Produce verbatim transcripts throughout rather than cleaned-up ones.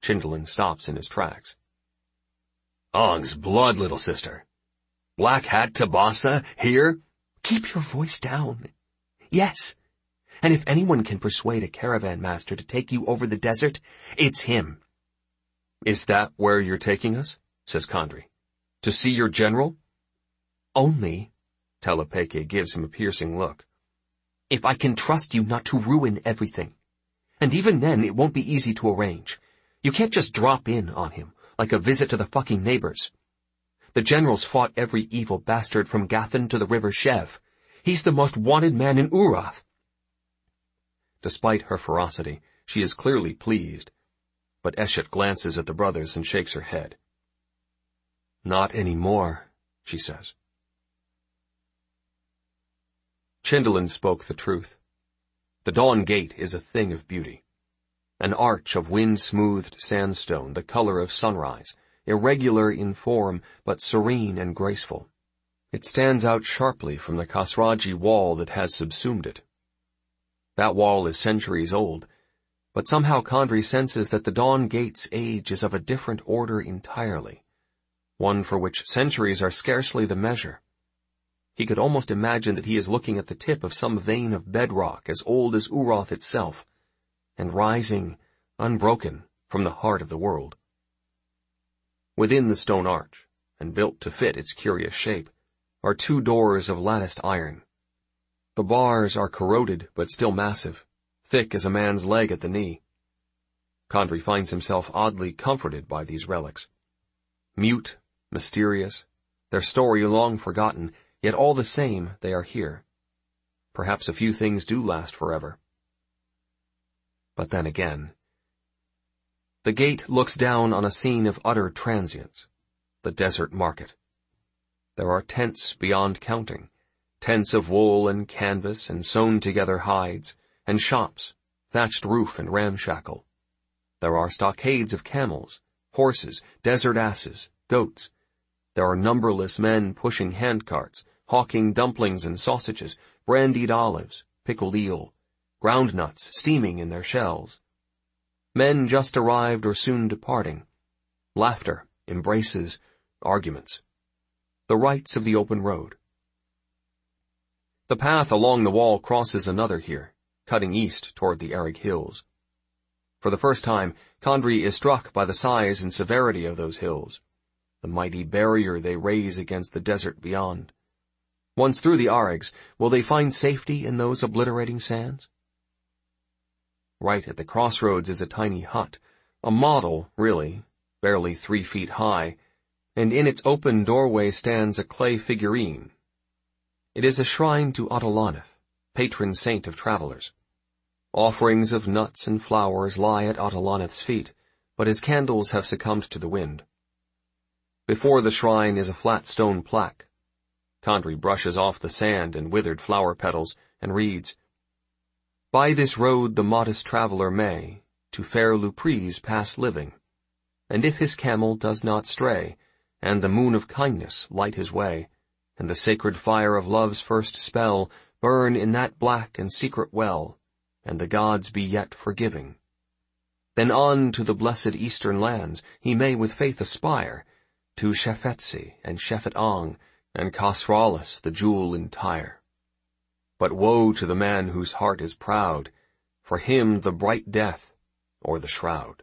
Chindolin stops in his tracks. Ong's blood, little sister. Black Hat Tabasa, here? Keep your voice down. Yes. And if anyone can persuade a caravan master to take you over the desert, it's him. Is that where you're taking us? Says Kandri. To see your general? Only, Talapeke gives him a piercing look. If I can trust you not to ruin everything. And even then, it won't be easy to arrange. You can't just drop in on him, like a visit to the fucking neighbors. The general's fought every evil bastard from Gathan to the river Shev. He's the most wanted man in Urath. Despite her ferocity, she is clearly pleased. But Eshet glances at the brothers and shakes her head. Not anymore, she says. Chindolin spoke the truth. The Dawn Gate is a thing of beauty. An arch of wind-smoothed sandstone, the color of sunrise, irregular in form, but serene and graceful. It stands out sharply from the Kasraji wall that has subsumed it. That wall is centuries old, but somehow Kandri senses that the Dawn Gate's age is of a different order entirely, one for which centuries are scarcely the measure. He could almost imagine that he is looking at the tip of some vein of bedrock as old as Urath itself, and rising, unbroken, from the heart of the world. Within the stone arch, and built to fit its curious shape, are two doors of latticed iron. The bars are corroded but still massive, thick as a man's leg at the knee. Kandri finds himself oddly comforted by these relics. Mute, mysterious, their story long forgotten, yet all the same they are here. Perhaps a few things do last forever. But then again, the gate looks down on a scene of utter transience, the desert market. There are tents beyond counting, tents of wool and canvas and sewn-together hides, and shops, thatched roof and ramshackle. There are stockades of camels, horses, desert asses, goats. There are numberless men pushing handcarts, hawking dumplings and sausages, brandied olives, pickled eel, ground nuts steaming in their shells. Men just arrived or soon departing. Laughter, embraces, arguments. The rights of the open road. The path along the wall crosses another here, cutting east toward the Erig Hills. For the first time, Kandri is struck by the size and severity of those hills, the mighty barrier they raise against the desert beyond. Once through the Arigs, will they find safety in those obliterating sands? Right at the crossroads is a tiny hut, a model, really, barely three feet high, and in its open doorway stands a clay figurine. It is a shrine to Atalanith, patron saint of travelers. Offerings of nuts and flowers lie at Atalanith's feet, but his candles have succumbed to the wind. Before the shrine is a flat stone plaque. Kandri brushes off the sand and withered flower petals and reads, "By this road the modest traveler may to fair Luprise pass living, and if his camel does not stray, and the moon of kindness light his way, and the sacred fire of love's first spell burn in that black and secret well, and the gods be yet forgiving, then on to the blessed eastern lands he may with faith aspire, to Shefetsi and Shefet Ong, and Kasralis the jewel in Tyre. But woe to the man whose heart is proud, for him the bright death, or the shroud."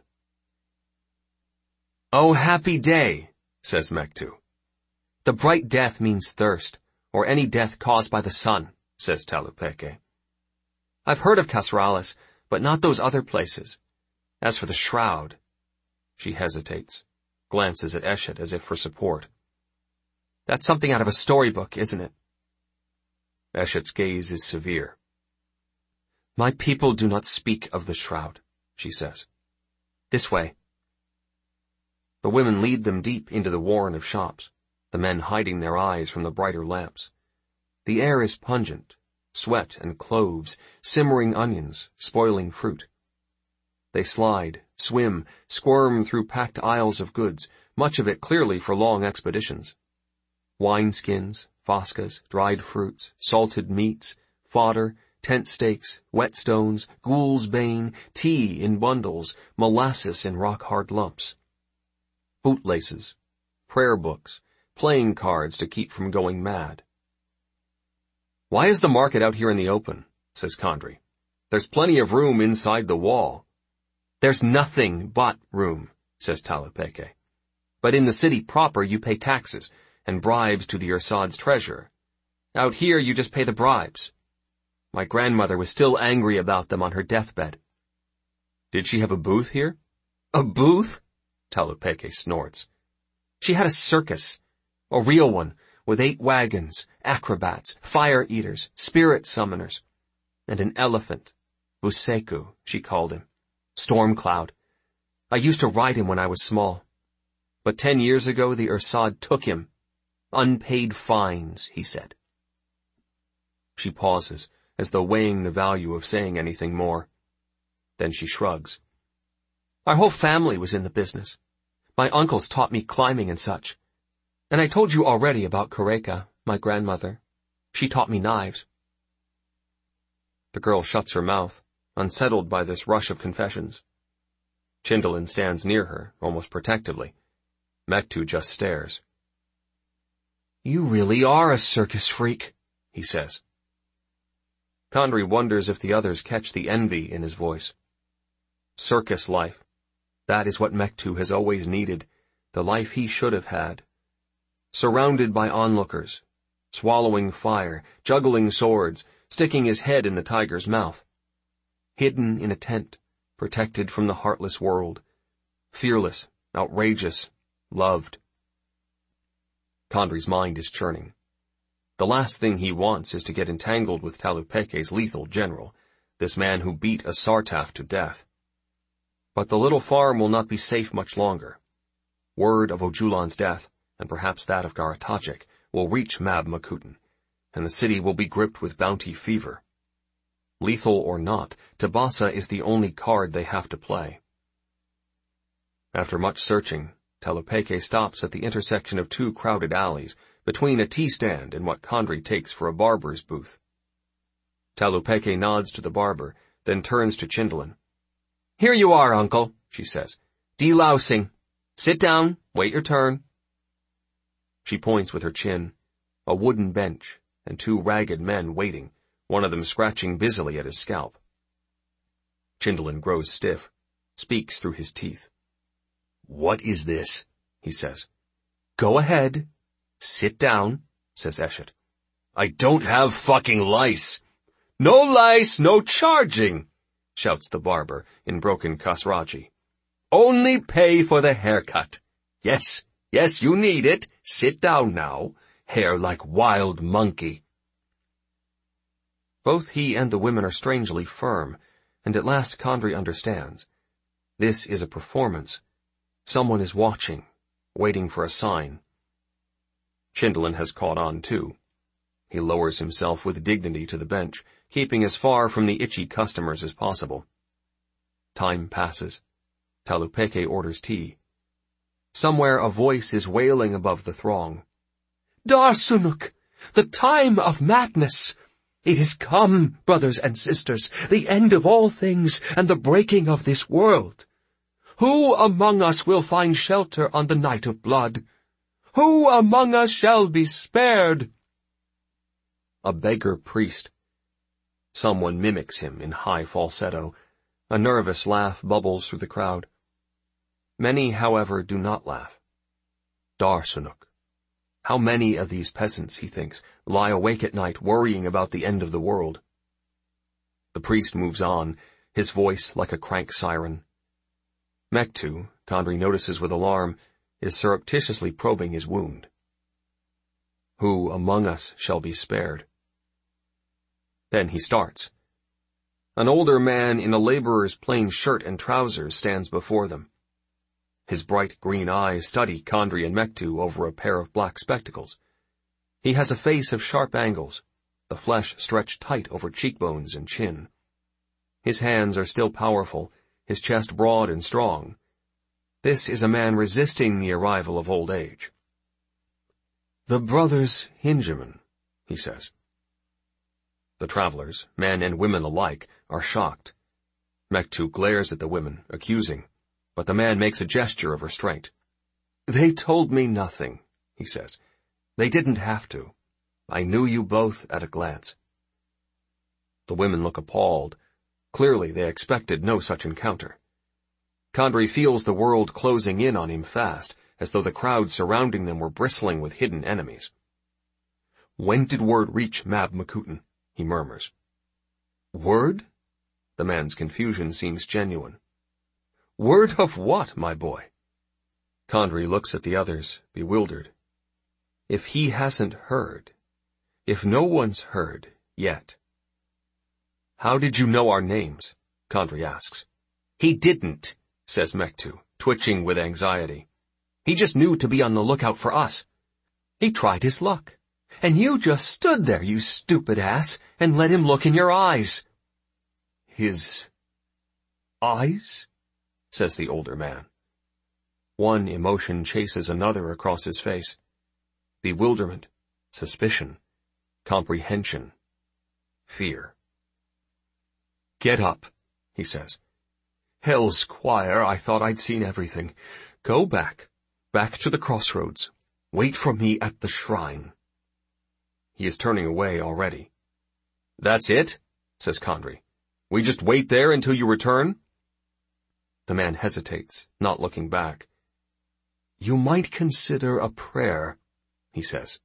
"Oh, happy day," says Mektu. "The bright death means thirst, or any death caused by the sun," says Talupeke. "I've heard of Kasralis, but not those other places. As for the shroud," she hesitates, glances at Eshet as if for support. "That's something out of a storybook, isn't it?" Eshet's gaze is severe. "My people do not speak of the shroud," she says. "This way." The women lead them deep into the warren of shops, the men hiding their eyes from the brighter lamps. The air is pungent, sweat and cloves, simmering onions, spoiling fruit. They slide, swim, squirm through packed aisles of goods, much of it clearly for long expeditions. Wineskins, foscas, dried fruits, salted meats, fodder, tent stakes, whetstones, ghoul's bane, tea in bundles, molasses in rock-hard lumps. Bootlaces, prayer books, playing cards to keep from going mad. "Why is the market out here in the open?" says Condrey. "There's plenty of room inside the wall." "There's nothing but room," says Talupeke. "But in the city proper you pay taxes and bribes to the Ersad's treasurer. Out here you just pay the bribes. My grandmother was still angry about them on her deathbed." "Did she have a booth here?" "A booth?" Talupeke snorts. "She had a circus. A real one, with eight wagons, acrobats, fire-eaters, spirit summoners, and an elephant. Buseku, she called him. Stormcloud. I used to ride him when I was small. But ten years ago the Ersad took him. Unpaid fines, he said." She pauses, as though weighing the value of saying anything more. Then she shrugs. "Our whole family was in the business. My uncles taught me climbing and such. And I told you already about Kureka, my grandmother. She taught me knives." The girl shuts her mouth, unsettled by this rush of confessions. Chindolin stands near her, almost protectively. Mektu just stares. "You really are a circus freak," he says. Condrey wonders if the others catch the envy in his voice. Circus life. That is what Mektu has always needed, the life he should have had. Surrounded by onlookers, swallowing fire, juggling swords, sticking his head in the tiger's mouth. Hidden in a tent, protected from the heartless world. Fearless, outrageous, loved. Condrey's mind is churning. The last thing he wants is to get entangled with Talupeke's lethal general, this man who beat a Sartaf to death. But the little farm will not be safe much longer. Word of Ojulan's death, and perhaps that of Garatachik, will reach Mab Makuten, and the city will be gripped with bounty fever. Lethal or not, Tabasa is the only card they have to play. After much searching, Talupeke stops at the intersection of two crowded alleys, between a tea stand and what Condrey takes for a barber's booth. Talupeke nods to the barber, then turns to Chindolin. "Here you are, uncle," she says. "Delousing. Sit down, wait your turn." She points with her chin, a wooden bench, and two ragged men waiting, one of them scratching busily at his scalp. Chindolin grows stiff, speaks through his teeth. "What is this?" he says. "Go ahead. Sit down," says Eshet. "I don't have fucking lice." "No lice, no charging," shouts the barber in broken Kasraji. "Only pay for the haircut. Yes, yes, you need it. Sit down now. Hair like wild monkey." Both he and the women are strangely firm, and at last Condrey understands. This is a performance. Someone is watching, waiting for a sign. Chindolin has caught on too. He lowers himself with dignity to the bench, keeping as far from the itchy customers as possible. Time passes. Talupeke orders tea. Somewhere a voice is wailing above the throng. "Darsunuk! The time of madness! It is come, brothers and sisters, the end of all things and the breaking of this world. Who among us will find shelter on the night of blood? Who among us shall be spared?" A beggar priest. Someone mimics him in high falsetto. A nervous laugh bubbles through the crowd. Many, however, do not laugh. Darsunuk. How many of these peasants, he thinks, lie awake at night worrying about the end of the world? The priest moves on, his voice like a crank siren. Mektu, Condrey notices with alarm, is surreptitiously probing his wound. Who among us shall be spared? Then he starts. An older man in a laborer's plain shirt and trousers stands before them. His bright green eyes study Condrey and Mektu over a pair of black spectacles. He has a face of sharp angles, the flesh stretched tight over cheekbones and chin. His hands are still powerful, his chest broad and strong. This is a man resisting the arrival of old age. "The brothers Hingeman," he says. The travelers, men and women alike, are shocked. Mektu glares at the women, accusing, but the man makes a gesture of restraint. "They told me nothing," he says. "They didn't have to. I knew you both at a glance." The women look appalled. Clearly they expected no such encounter. Kandri feels the world closing in on him fast, as though the crowd surrounding them were bristling with hidden enemies. "When did word reach Mab Makuten?" he murmurs. "Word?" The man's confusion seems genuine. "Word of what, my boy?" Kandri looks at the others, bewildered. If he hasn't heard, if no one's heard yet. "How did you know our names?" Kandri asks. "He didn't," says Mektu, twitching with anxiety. "He just knew to be on the lookout for us. He tried his luck. And you just stood there, you stupid ass, and let him look in your eyes." "His eyes?" says the older man. One emotion chases another across his face. Bewilderment, suspicion, comprehension, fear. "Get up," he says. "Hell's choir, I thought I'd seen everything. Go back, back to the crossroads. Wait for me at the shrine." He is turning away already. "That's it?" says Kandri. "We just wait there until you return?" The man hesitates, not looking back. "You might consider a prayer," he says.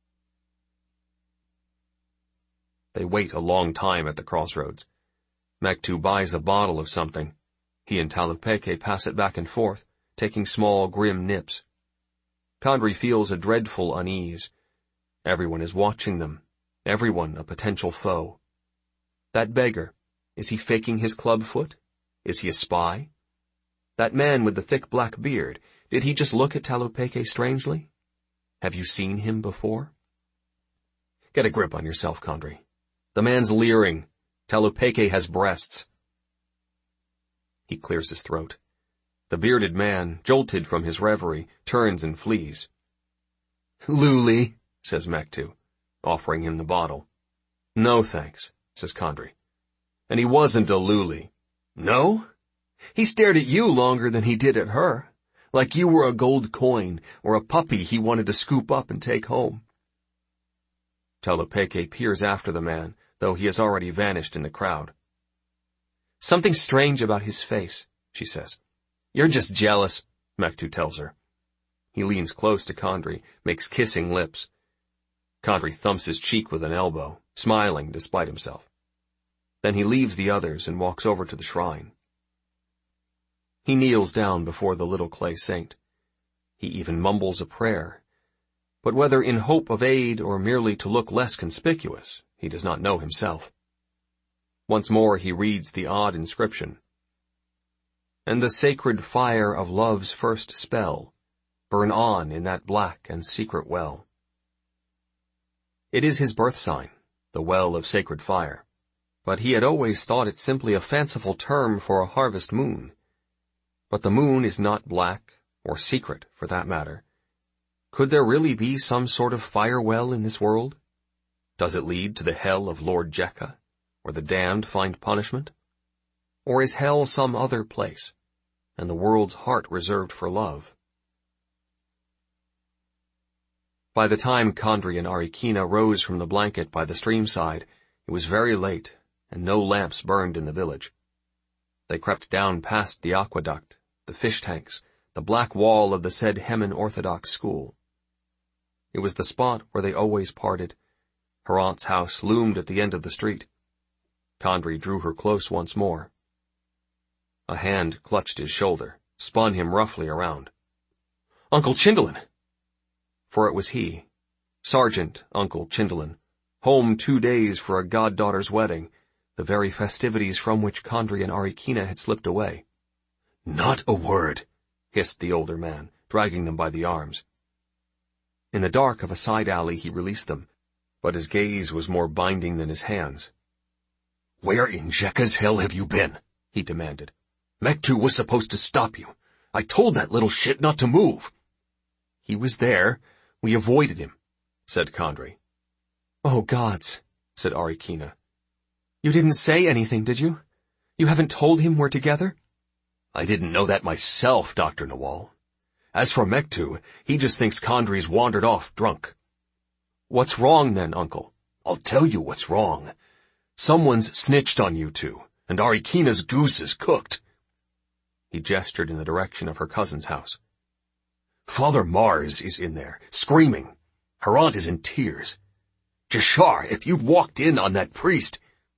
They wait a long time at the crossroads. Mektu buys a bottle of something. He and Talupeke pass it back and forth, taking small, grim nips. Kandri feels a dreadful unease. Everyone is watching them, everyone a potential foe. That beggar, is he faking his club foot? Is he a spy? That man with the thick black beard, did he just look at Talupeke strangely? Have you seen him before? Get a grip on yourself, Kandri. The man's leering. Talupeke has breasts. He clears his throat. The bearded man, jolted from his reverie, turns and flees. "Luli," says Mektu, offering him the bottle. "No, thanks," says Kandri. "And he wasn't a luli." "No? He stared at you longer than he did at her, like you were a gold coin or a puppy he wanted to scoop up and take home." Talupeke peers after the man, though he has already vanished in the crowd. "Something strange about his face," she says. "You're just jealous," Mektu tells her. He leans close to Kandri, makes kissing lips. Kandri thumps his cheek with an elbow, smiling despite himself. Then he leaves the others and walks over to the shrine. He kneels down before the little clay saint. He even mumbles a prayer. But whether in hope of aid or merely to look less conspicuous, he does not know himself. Once more he reads the odd inscription. "And the sacred fire of love's first spell burn on in that black and secret well." It is his birth sign, the well of sacred fire, but he had always thought it simply a fanciful term for a harvest moon. But the moon is not black, or secret, for that matter. Could there really be some sort of fire well in this world? Does it lead to the hell of Lord Jekka, where the damned find punishment? Or is hell some other place, and the world's heart reserved for love? By the time Kandri and Arikina rose from the blanket by the streamside, it was very late, and no lamps burned in the village. They crept down past the aqueduct, the fish tanks, the black wall of the said Hemin Orthodox school. It was the spot where they always parted. Her aunt's house loomed at the end of the street. Kandri drew her close once more. A hand clutched his shoulder, spun him roughly around. "Uncle Chindolin!" For it was he, Sergeant Uncle Chindolin, home two days for a goddaughter's wedding, the very festivities from which Kandri and Arikina had slipped away. "Not a word," hissed the older man, dragging them by the arms. In the dark of a side alley he released them, but his gaze was more binding than his hands. "Where in Jekka's hell have you been?" he demanded. "Mektu was supposed to stop you. I told that little shit not to move." "He was there. We avoided him," said Kandri. "Oh, gods," said Arikina. You didn't say anything, did you? You haven't told him we're together? I didn't know that myself, Doctor Nawal. As for Mektu, he just thinks Condry's wandered off drunk. What's wrong then, Uncle? I'll tell you what's wrong. Someone's snitched on you two, and Arikina's goose is cooked. He gestured in the direction of her cousin's house. Father Mars is in there, screaming. Her aunt is in tears. Jashar, if you'd walked in on that priest—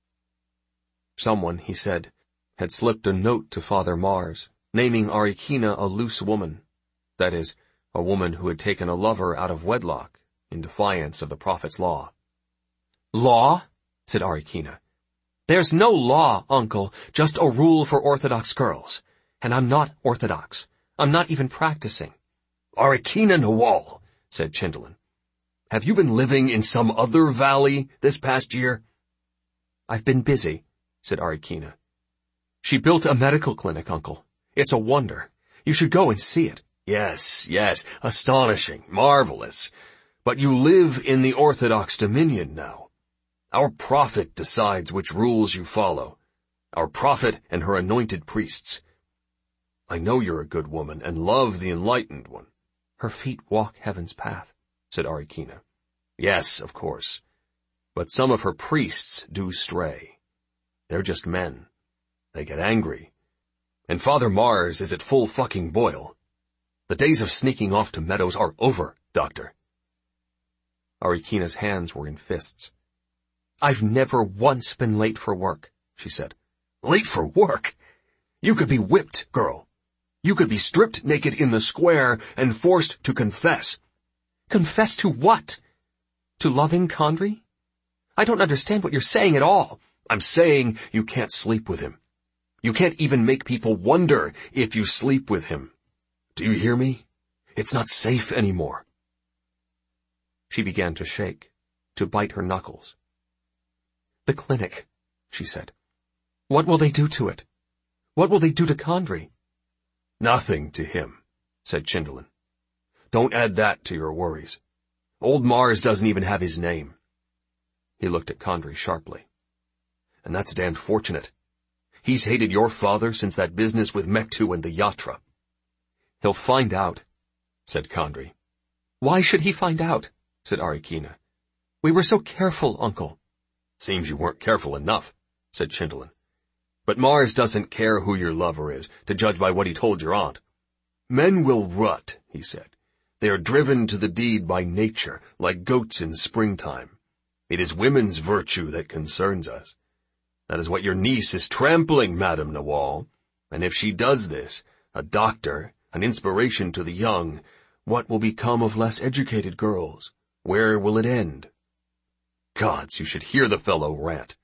Someone, he said, had slipped a note to Father Mars, naming Arikina a loose woman. That is, a woman who had taken a lover out of wedlock, in defiance of the Prophet's law. Law? Said Arikina. There's no law, Uncle, just a rule for Orthodox girls. And I'm not Orthodox. I'm not even practicing. Arikina Nawal, said Chindolin. Have you been living in some other valley this past year? I've been busy, said Arikina. She built a medical clinic, Uncle. It's a wonder. You should go and see it. Yes, yes, astonishing, marvelous. But you live in the Orthodox Dominion now. Our prophet decides which rules you follow. Our prophet and her anointed priests. I know you're a good woman and love the enlightened one. Her feet walk heaven's path, said Arikina. Yes, of course. But some of her priests do stray. They're just men. They get angry. And Father Mars is at full fucking boil. The days of sneaking off to meadows are over, Doctor. Arikina's hands were in fists. I've never once been late for work, she said. Late for work? You could be whipped, girl. You could be stripped naked in the square and forced to confess. Confess to what? To loving Condry? I don't understand what you're saying at all. I'm saying you can't sleep with him. You can't even make people wonder if you sleep with him. Do you hear me? It's not safe anymore. She began to shake, to bite her knuckles. The clinic, she said. What will they do to it? What will they do to Condry? Nothing to him, said Chindolin. Don't add that to your worries. Old Mars doesn't even have his name. He looked at Condry sharply. And that's damned fortunate. He's hated your father since that business with Mektu and the Yatra. He'll find out, said Condry. Why should he find out? Said Arikina. We were so careful, Uncle. Seems you weren't careful enough, said Chindolin. But Mars doesn't care who your lover is, to judge by what he told your aunt. Men will rut, he said. They are driven to the deed by nature, like goats in springtime. It is women's virtue that concerns us. That is what your niece is trampling, Madame Nawal. And if she does this, a doctor, an inspiration to the young, what will become of less educated girls? Where will it end? Gods, you should hear the fellow rant.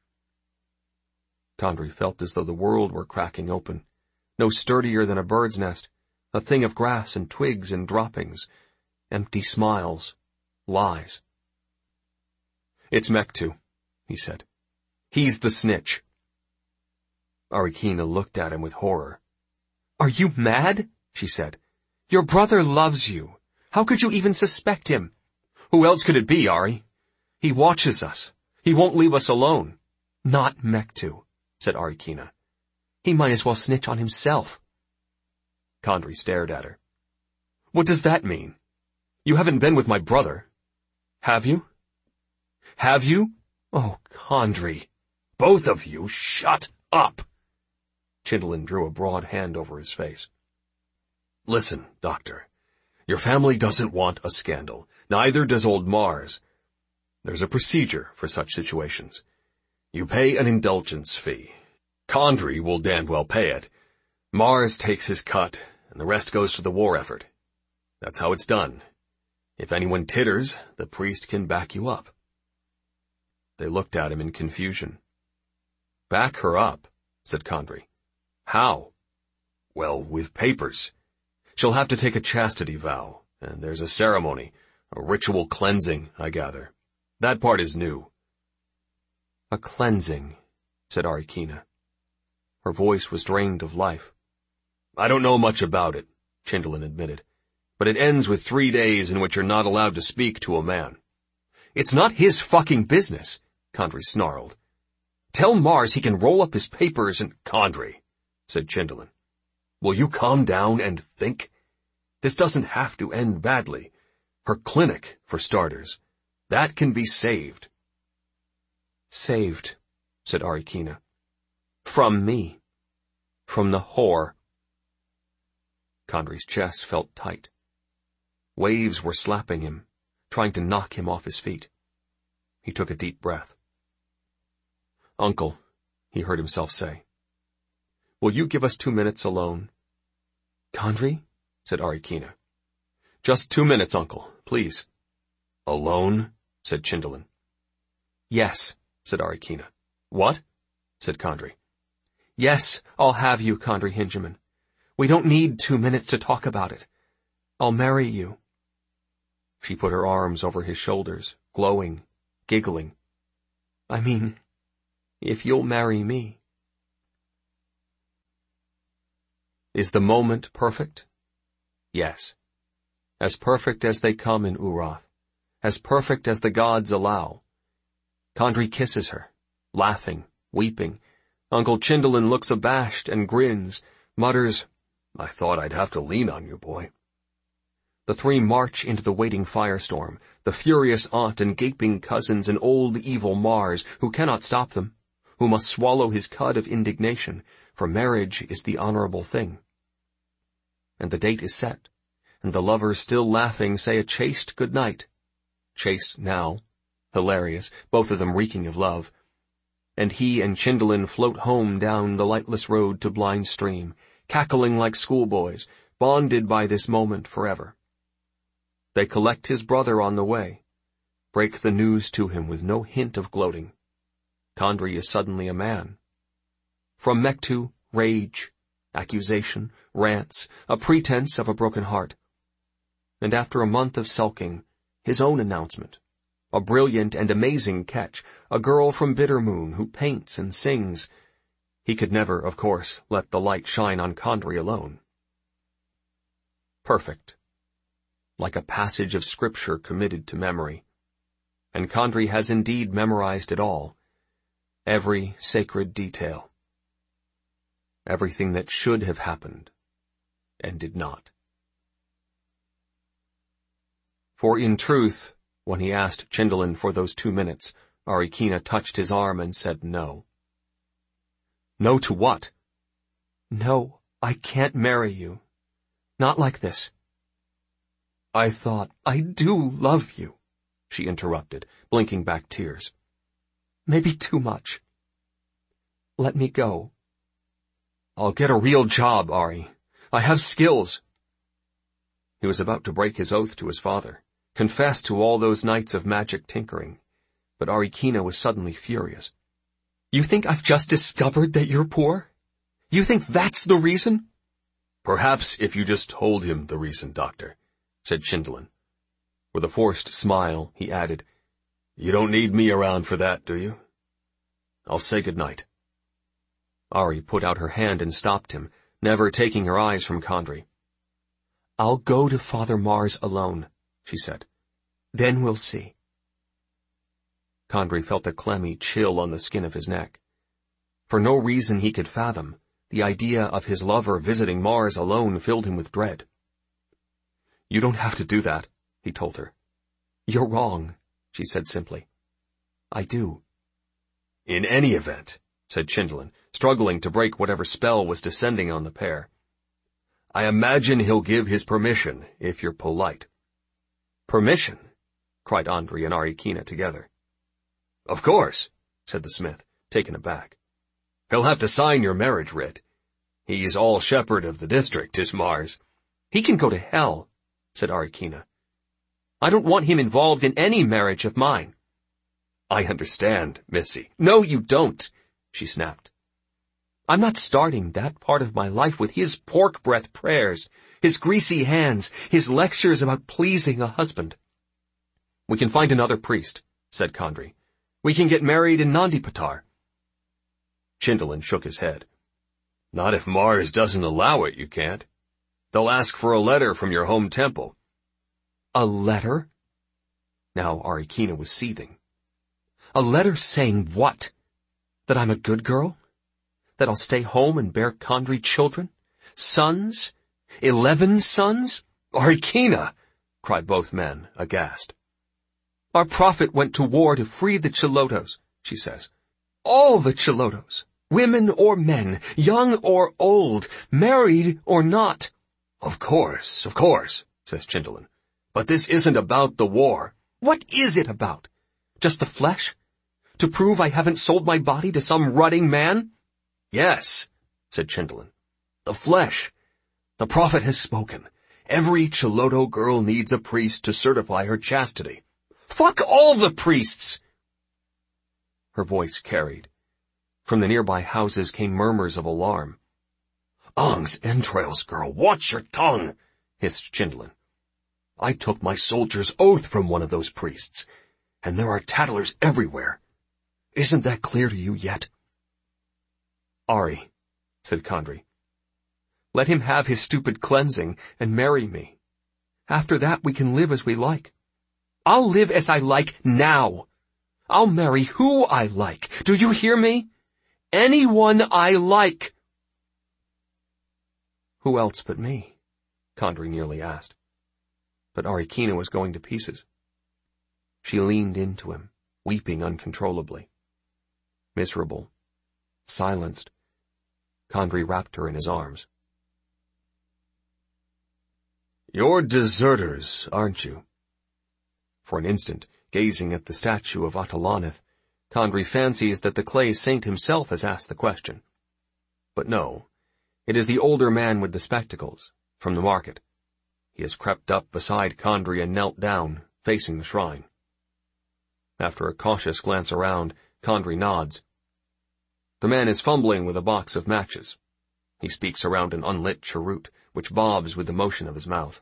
Condry felt as though the world were cracking open, no sturdier than a bird's nest, a thing of grass and twigs and droppings, empty smiles, lies. It's Mektu, he said. He's the snitch. Arikina looked at him with horror. Are you mad? She said. Your brother loves you. How could you even suspect him? Who else could it be, Ari? He watches us. He won't leave us alone. Not Mektu, said Arikina. He might as well snitch on himself. Condry stared at her. What does that mean? You haven't been with my brother. Have you? Have you? Oh, Condry. Both of you, shut up. Chindolin drew a broad hand over his face. Listen, Doctor. Your family doesn't want a scandal. Neither does old Mars. There's a procedure for such situations. You pay an indulgence fee. Condry will damned well pay it. Mars takes his cut, and the rest goes to the war effort. That's how it's done. If anyone titters, the priest can back you up. They looked at him in confusion. Back her up, said Condry. How? Well, with papers. She'll have to take a chastity vow, and there's a ceremony, a ritual cleansing, I gather. That part is new. A cleansing, said Arikina. Her voice was drained of life. I don't know much about it, Chindolin admitted, but it ends with three days in which you're not allowed to speak to a man. It's not his fucking business, Condry snarled. Tell Mars he can roll up his papers and— Condrey, said Chindolin, will you calm down and think? This doesn't have to end badly. Her clinic, for starters. That can be saved. Saved, said Arikina. From me. From the whore. Condrey's chest felt tight. Waves were slapping him, trying to knock him off his feet. He took a deep breath. Uncle, he heard himself say, will you give us two minutes alone? Condrey, said Arikina. Just two minutes, Uncle, please. Alone? Said Chindolin. Yes, said Arikina. What? Said Condrey. Yes, I'll have you, Condrey Hingeman. We don't need two minutes to talk about it. I'll marry you. She put her arms over his shoulders, glowing, giggling. I mean, if you'll marry me. Is the moment perfect? Yes. As perfect as they come in Urath. As perfect as the gods allow. Condrey kisses her, laughing, weeping. Uncle Chindolin looks abashed and grins, mutters, I thought I'd have to lean on you, boy. The three march into the waiting firestorm, the furious aunt and gaping cousins and old evil Mars, who cannot stop them, who must swallow his cud of indignation, for marriage is the honorable thing. And the date is set, and the lovers still laughing say a chaste good night. Chaste now, hilarious, both of them reeking of love. And he and Chindolin float home down the lightless road to Blind Stream, cackling like schoolboys, bonded by this moment forever. They collect his brother on the way, break the news to him with no hint of gloating. Condrey is suddenly a man. From Mektu, rage, accusation, rants, a pretense of a broken heart. And after a month of sulking, his own announcement, a brilliant and amazing catch, a girl from Bittermoon who paints and sings. He could never, of course, let the light shine on Condrey alone. Perfect. Like a passage of scripture committed to memory. And Condrey has indeed memorized it all. Every sacred detail. Everything that should have happened, and did not. For in truth, when he asked Chindolin for those two minutes, Arikina touched his arm and said no. No to what? No, I can't marry you. Not like this. I thought— I do love you, she interrupted, blinking back tears. Maybe too much. Let me go. I'll get a real job, Ari. I have skills. He was about to break his oath to his father, confess to all those nights of magic tinkering, but Arikina was suddenly furious. You think I've just discovered that you're poor? You think that's the reason? Perhaps if you just told him the reason, Doctor, said Chindolin. With a forced smile, he added, You don't need me around for that, do you? I'll say good night. Ari put out her hand and stopped him, never taking her eyes from Condrey. I'll go to Father Mars alone, she said. Then we'll see. Condrey felt a clammy chill on the skin of his neck. For no reason he could fathom, the idea of his lover visiting Mars alone filled him with dread. You don't have to do that, he told her. You're wrong, she said simply. I do. In any event, said Chindolin, struggling to break whatever spell was descending on the pair. I imagine he'll give his permission, if you're polite. Permission? Cried Andre and Arikina together. Of course, said the smith, taken aback. He'll have to sign your marriage writ. He's all shepherd of the district, is Mars. He can go to hell, said Arikina. I don't want him involved in any marriage of mine. I understand, Missy. No, you don't, she snapped. I'm not starting that part of my life with his pork breath prayers, his greasy hands, his lectures about pleasing a husband. We can find another priest, said Condrey. We can get married in Nandipatar. Chindolin shook his head. Not if Mars doesn't allow it, you can't. They'll ask for a letter from your home temple. A letter? Now Arikina was seething. A letter saying what? That I'm a good girl? That I'll stay home and bear Kandri children? Sons? Eleven sons? Arikina! Cried both men, aghast. Our prophet went to war to free the Chilotos, she says. All the Chilotos, women or men, young or old, married or not. Of course, of course, says Chindolin. But this isn't about the war. What is it about? Just the flesh? To prove I haven't sold my body to some rutting man? Yes, said Chindolin. The flesh. The prophet has spoken. Every Chiloto girl needs a priest to certify her chastity. Fuck all the priests! Her voice carried. From the nearby houses came murmurs of alarm. Ong's entrails, girl, watch your tongue, hissed Chindolin. I took my soldier's oath from one of those priests, and there are tattlers everywhere. Isn't that clear to you yet? Ari, said Kandri. Let him have his stupid cleansing and marry me. After that we can live as we like. I'll live as I like now. I'll marry who I like. Do you hear me? Anyone I like. Who else but me? Kandri nearly asked. But Arikina was going to pieces. She leaned into him, weeping uncontrollably. Miserable, silenced, Kandri wrapped her in his arms. You're deserters, aren't you? For an instant, gazing at the statue of Atalanith, Kandri fancies that the clay saint himself has asked the question. But no, it is the older man with the spectacles, from the market. He has crept up beside Kandri and knelt down, facing the shrine. After a cautious glance around, Kandri nods. The man is fumbling with a box of matches. He speaks around an unlit cheroot, which bobs with the motion of his mouth.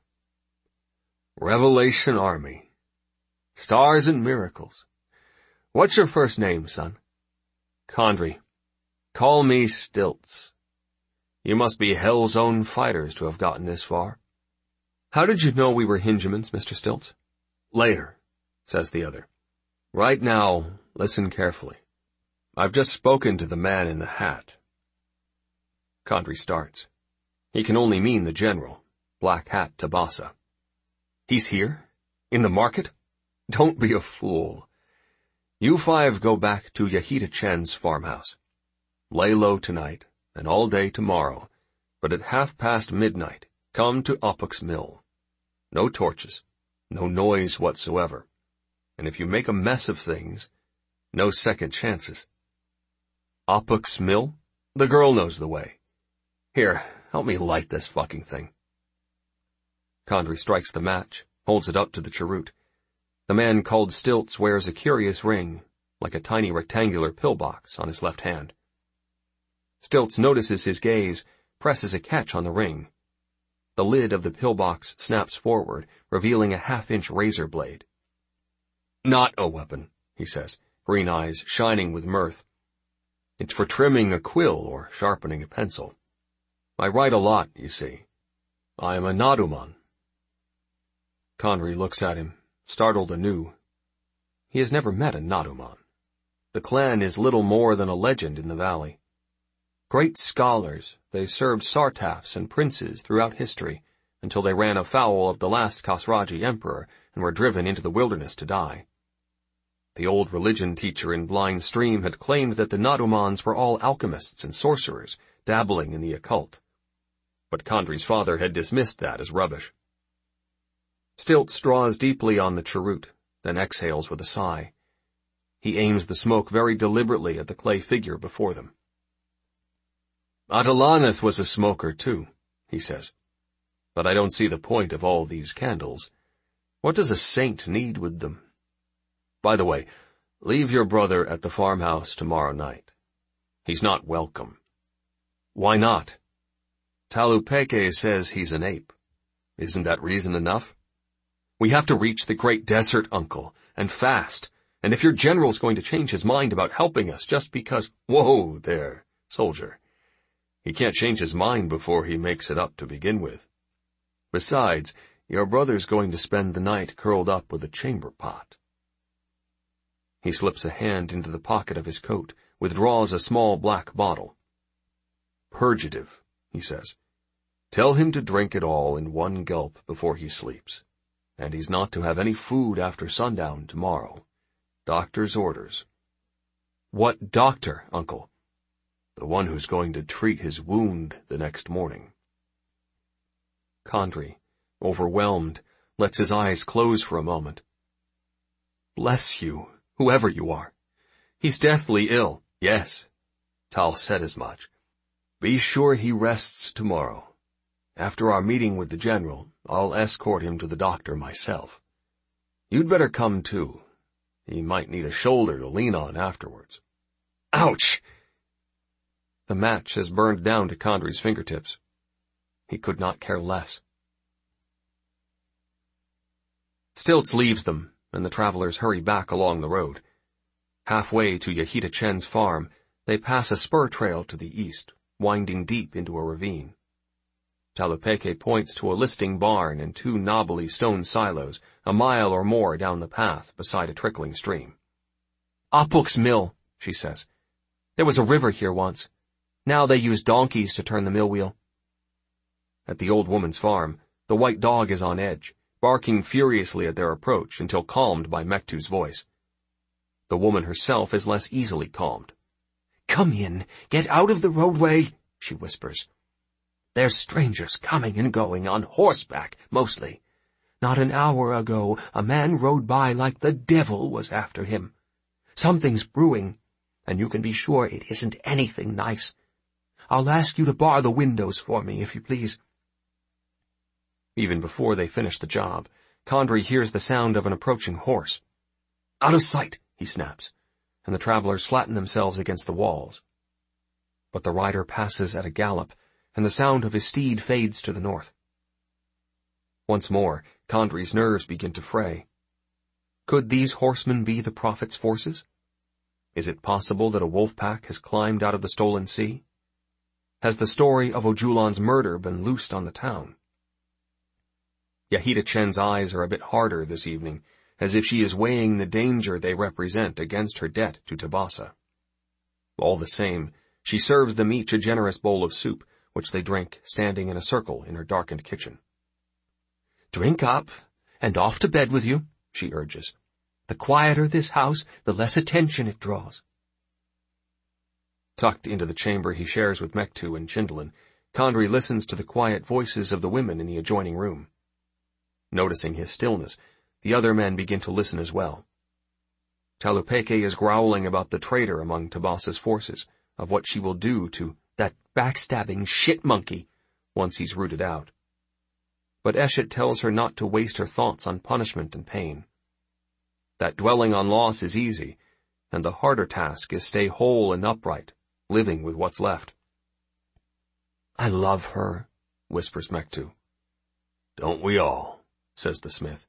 Revelation Army. Stars and miracles. What's your first name, son? Kandri. Call me Stilts. You must be Hell's own fighters to have gotten this far. How did you know we were Hingemans, Mister Stilts? Later, says the other. Right now, listen carefully. I've just spoken to the man in the hat. Kandri starts. He can only mean the general, Black Hat Tabasa. He's here? In the market? Don't be a fool. You five go back to Yahida Chen's farmhouse. Lay low tonight, and all day tomorrow, but at half past midnight, come to Opuk's mill. No torches, no noise whatsoever. And if you make a mess of things, no second chances. Opuk's mill? The girl knows the way. Here, help me light this fucking thing. Kandri strikes the match, holds it up to the cheroot. The man called Stilts wears a curious ring, like a tiny rectangular pillbox, on his left hand. Stilts notices his gaze, presses a catch on the ring. The lid of the pillbox snaps forward, revealing a half-inch razor blade. Not a weapon, he says, green eyes shining with mirth. It's for trimming a quill or sharpening a pencil. I write a lot, you see. I am a Naduman. Kandri looks at him, startled anew. He has never met a Naduman. The clan is little more than a legend in the valley. Great scholars, they served sartaffs and princes throughout history, until they ran afoul of the last Khosraji emperor and were driven into the wilderness to die. The old religion teacher in Blind Stream had claimed that the Nadumans were all alchemists and sorcerers, dabbling in the occult. But Kandri's father had dismissed that as rubbish. Stilts draws deeply on the cheroot, then exhales with a sigh. He aims the smoke very deliberately at the clay figure before them. Atalanith was a smoker, too, he says. But I don't see the point of all these candles. What does a saint need with them? By the way, leave your brother at the farmhouse tomorrow night. He's not welcome. Why not? Talupeke says he's an ape. Isn't that reason enough? We have to reach the great desert, uncle, and fast. And if your general's going to change his mind about helping us just because— Whoa there, soldier. He can't change his mind before he makes it up to begin with. Besides, your brother's going to spend the night curled up with a chamber pot. He slips a hand into the pocket of his coat, withdraws a small black bottle. "Purgative," he says. "Tell him to drink it all in one gulp before he sleeps. And he's not to have any food after sundown tomorrow. Doctor's orders." "What doctor, Uncle?" "The one who's going to treat his wound the next morning." Condrey, overwhelmed, lets his eyes close for a moment. "Bless you, whoever you are. He's deathly ill." "Yes." Tal said as much. "Be sure he rests tomorrow. After our meeting with the general, I'll escort him to the doctor myself. You'd better come too. He might need a shoulder to lean on afterwards." "Ouch!" The match has burned down to Condrey's fingertips. He could not care less. Stilts leaves them, and the travelers hurry back along the road. Halfway to Yahida Chen's farm, they pass a spur trail to the east, winding deep into a ravine. Talupeke points to a listing barn and two knobbly stone silos, a mile or more down the path beside a trickling stream. "Apuk's mill," she says. "There was a river here once. Now they use donkeys to turn the mill wheel." At the old woman's farm, the white dog is on edge, barking furiously at their approach until calmed by Mektu's voice. The woman herself is less easily calmed. "Come in, get out of the roadway," she whispers. "There's strangers coming and going on horseback, mostly. Not an hour ago, a man rode by like the devil was after him. Something's brewing, and you can be sure it isn't anything nice. I'll ask you to bar the windows for me, if you please." Even before they finish the job, Condrey hears the sound of an approaching horse. "Out of sight," he snaps, and the travelers flatten themselves against the walls. But the rider passes at a gallop, and the sound of his steed fades to the north. Once more, Condrey's nerves begin to fray. Could these horsemen be the Prophet's forces? Is it possible that a wolf pack has climbed out of the stolen sea? Has the story of Ojulan's murder been loosed on the town? Yahida Chen's eyes are a bit harder this evening, as if she is weighing the danger they represent against her debt to Tabasa. All the same, she serves them each a generous bowl of soup, which they drink standing in a circle in her darkened kitchen. "Drink up, and off to bed with you," she urges. "The quieter this house, the less attention it draws." Tucked into the chamber he shares with Mektu and Chindlin, Condrey listens to the quiet voices of the women in the adjoining room. Noticing his stillness, the other men begin to listen as well. Talupeke is growling about the traitor among Tabasa's forces, of what she will do to that backstabbing shit monkey once he's rooted out. But Eshet tells her not to waste her thoughts on punishment and pain. That dwelling on loss is easy, and the harder task is stay whole and upright, living with what's left. "I love her," whispers Mektu. "Don't we all?" says the smith.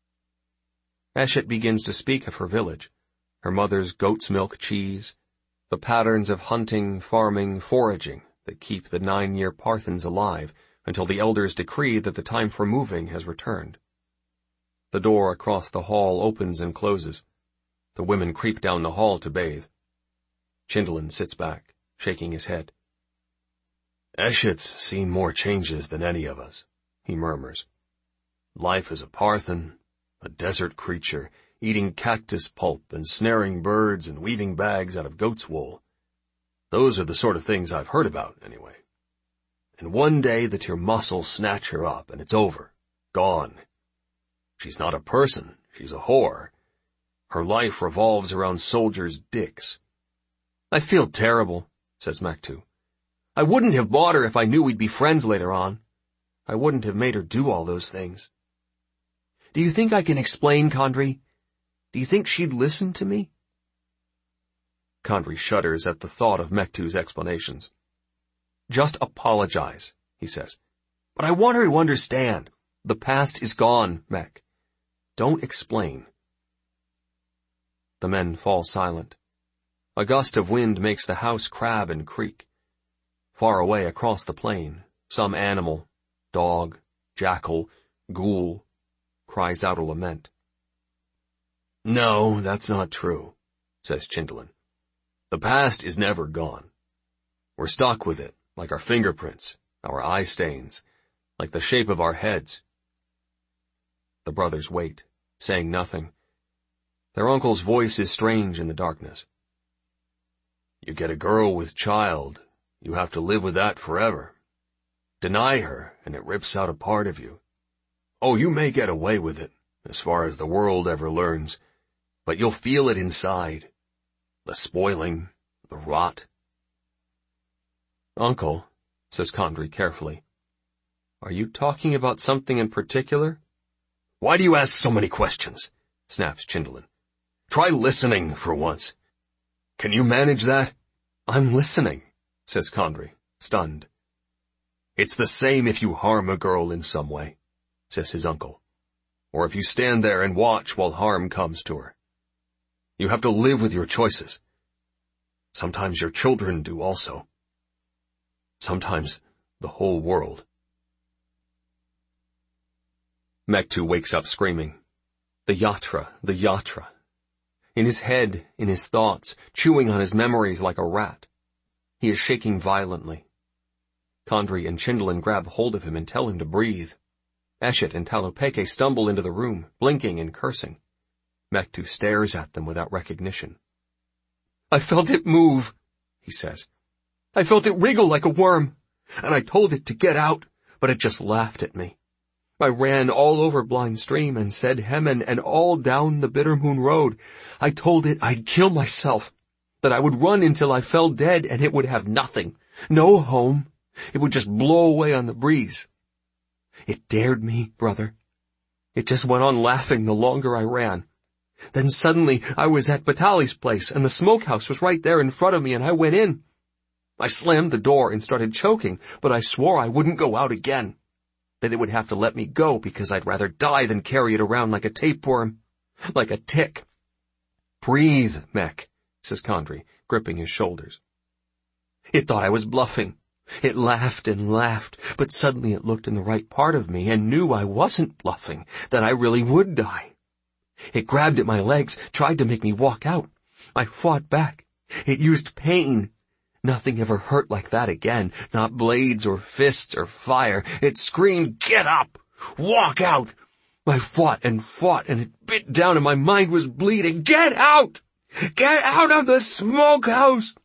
Eshet begins to speak of her village, her mother's goat's milk cheese, the patterns of hunting, farming, foraging that keep the nine-year Parthens alive until the elders decree that the time for moving has returned. The door across the hall opens and closes. The women creep down the hall to bathe. Chindlin sits back, shaking his head. "Eshet's seen more changes than any of us," he murmurs. "Life as a Parthen, a desert creature, eating cactus pulp and snaring birds and weaving bags out of goat's wool. Those are the sort of things I've heard about, anyway. And one day the Tirmus'll snatch her up and it's over, gone. She's not a person, she's a whore. Her life revolves around soldiers' dicks." "I feel terrible," says Mektu. "I wouldn't have bought her if I knew we'd be friends later on. I wouldn't have made her do all those things. Do you think I can explain, Condrey? Do you think she'd listen to me?" Condrey shudders at the thought of Mektu's explanations. "Just apologize," he says. "But I want her to understand. The past is gone, Mek. Don't explain." The men fall silent. A gust of wind makes the house crab and creak. Far away across the plain, some animal, dog, jackal, ghoul, cries out a lament. "No, that's not true," says Chindlin. The past is never gone. We're stuck with it, like our fingerprints, our eye stains, like the shape of our heads. The brothers wait, saying nothing. Their uncle's voice is strange in the darkness. You get a girl with child, you have to live with that forever. Deny her, and it rips out a part of you. Oh, you may get away with it, as far as the world ever learns, but you'll feel it inside. The spoiling, the rot. Uncle, says Condrey carefully, are you talking about something in particular? Why do you ask so many questions? Snaps Chindolin. Try listening for once. Can you manage that? I'm listening, says Condrey, stunned. It's the same if you harm a girl in some way, says his uncle, or if you stand there and watch while harm comes to her. You have to live with your choices. Sometimes your children do also. Sometimes the whole world. Mektu wakes up screaming. The Yatra, the Yatra. In his head, in his thoughts, chewing on his memories like a rat. He is shaking violently. Condrey and Chindolin grab hold of him and tell him to breathe. Eshet and Talopeke stumble into the room, blinking and cursing. Mektu stares at them without recognition. I felt it move, he says. I felt it wriggle like a worm, and I told it to get out, but it just laughed at me. I ran all over Blind Stream and said Hemen and all down the Bitter Moon Road. I told it I'd kill myself, that I would run until I fell dead and it would have nothing, no home. It would just blow away on the breeze. It dared me, brother. It just went on laughing the longer I ran. Then suddenly I was at Batali's place and the smokehouse was right there in front of me and I went in. I slammed the door and started choking, but I swore I wouldn't go out again. That it would have to let me go because I'd rather die than carry it around like a tapeworm, like a tick. Breathe, Mek, says Condrey, gripping his shoulders. It thought I was bluffing. It laughed and laughed, but suddenly it looked in the right part of me and knew I wasn't bluffing, that I really would die. It grabbed at my legs, tried to make me walk out. I fought back. It used pain. Nothing ever hurt like that again, not blades or fists or fire. It screamed, get up! Walk out! I fought and fought, and it bit down and my mind was bleeding. Get out! Get out of the smokehouse!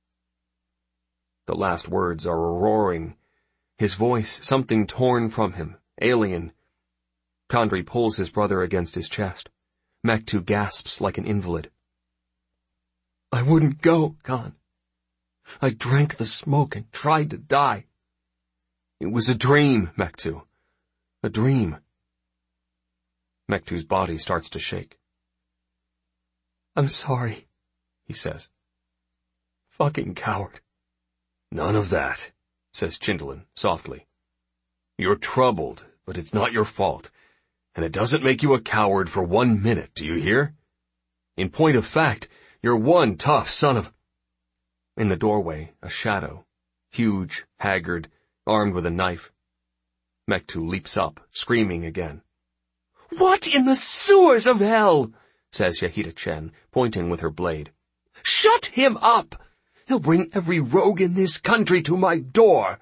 The last words are a roaring. His voice, something torn from him, alien. Condrey pulls his brother against his chest. Mektu gasps like an invalid. I wouldn't go, Con. I drank the smoke and tried to die. It was a dream, Mektu. A dream. Mektu's body starts to shake. I'm sorry, he says. Fucking coward. None of that, says Chindolin softly. You're troubled, but it's not your fault, and it doesn't make you a coward for one minute, do you hear? In point of fact, you're one tough son of... In the doorway, a shadow, huge, haggard, armed with a knife. Mektu leaps up, screaming again. What in the sewers of hell? Says Yahida Chen, pointing with her blade. Shut him up! He'll bring every rogue in this country to my door.